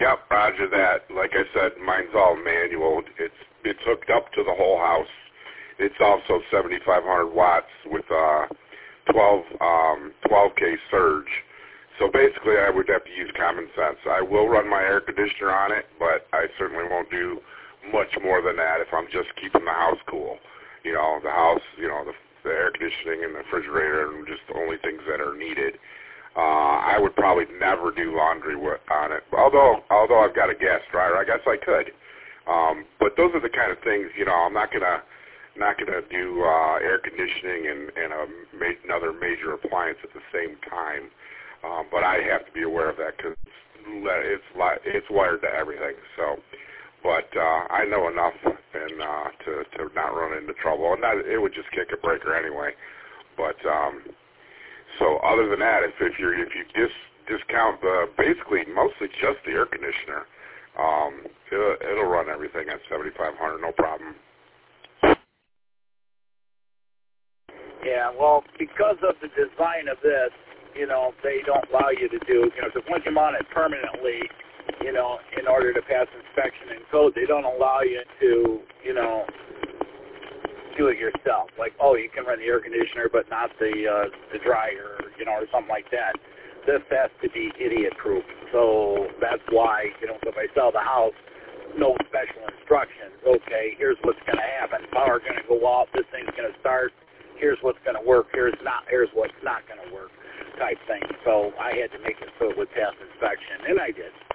Yep, roger that. Like I said, mine's all manual. It's hooked up to the whole house. It's also 7,500 watts with 12K surge. So basically, I would have to use common sense. I will run my air conditioner on it, but I certainly won't do much more than that if I'm just keeping the house cool. You know, the house, you know, the air conditioning and the refrigerator and just the only things that are needed. I would probably never do laundry on it. Although I've got a gas dryer, I guess I could. But those are the kind of things, you know, I'm not gonna do air conditioning and another major appliance at the same time. But I have to be aware of that because it's wired to everything. So, but I know enough and to not run into trouble, and it would just kick a breaker anyway. But so other than that, if you discount basically mostly just the air conditioner, it'll run everything at 7,500, no problem. Yeah, well, because of the design of this, you know, they don't allow you to do, you know, because once you mount it permanently, you know, in order to pass inspection and code, they don't allow you to, you know, do it yourself. Like, oh, you can run the air conditioner, but not the dryer, you know, or something like that. This has to be idiot-proof. So that's why, you know, if I sell the house, no special instructions. Okay, here's what's going to happen. Power going to go off. This thing's going to start. Here's what's going to work. Here's what's not going to work type thing. So I had to make it so it would pass inspection, and I did.